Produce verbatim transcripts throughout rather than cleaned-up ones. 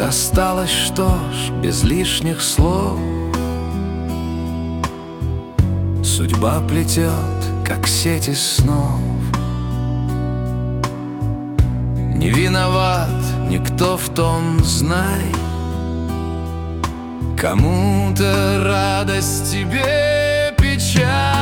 осталось, что ж, без лишних слов. Судьба плетет, как сети снов. Не виноват никто в том, знай. Кому-то радость, тебе печаль.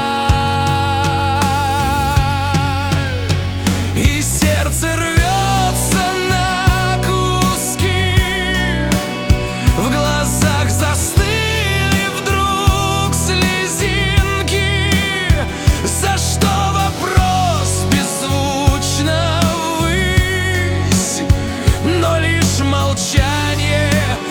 И сердце рвется на куски, в глазах застыли вдруг слезинки. За что вопрос беззвучно ввысь, но лишь молчание.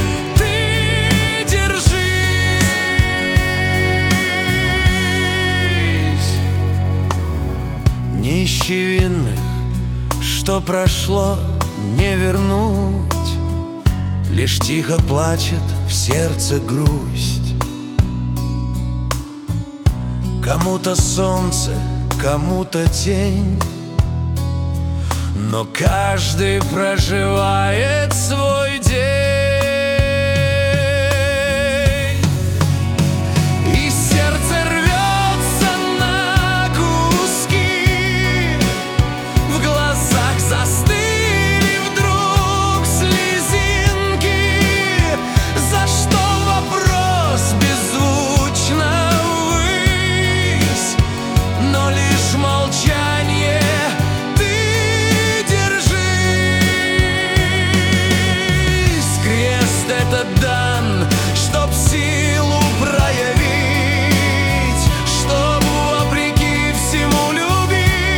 Не ищи винных, что прошло, не вернуть. Лишь тихо плачет в сердце грусть. Кому-то солнце, кому-то тень, но каждый проживает свой день. Дан, чтоб силу проявить, чтоб вопреки всему любить,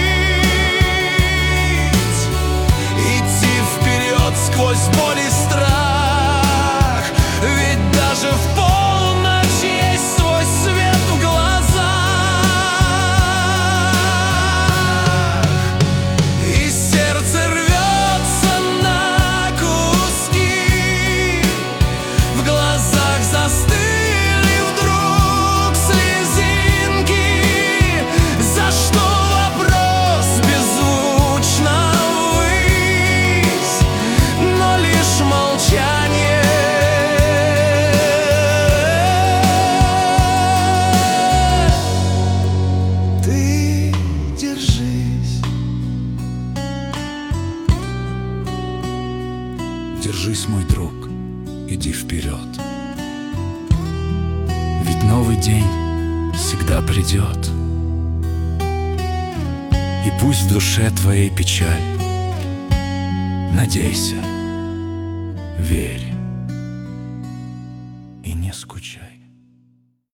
идти вперед сквозь боль и страх. Ведь даже в полночь есть свой свет в глазах. И сердце рвется на куски, застыли вдруг слезинки. За что вопрос беззвучно ввысь, но лишь молчание. Ты держись, держись, мой друг, иди вперед. Ведь новый день всегда придет. И пусть в душе твоей печаль, надейся, верь и не скучай.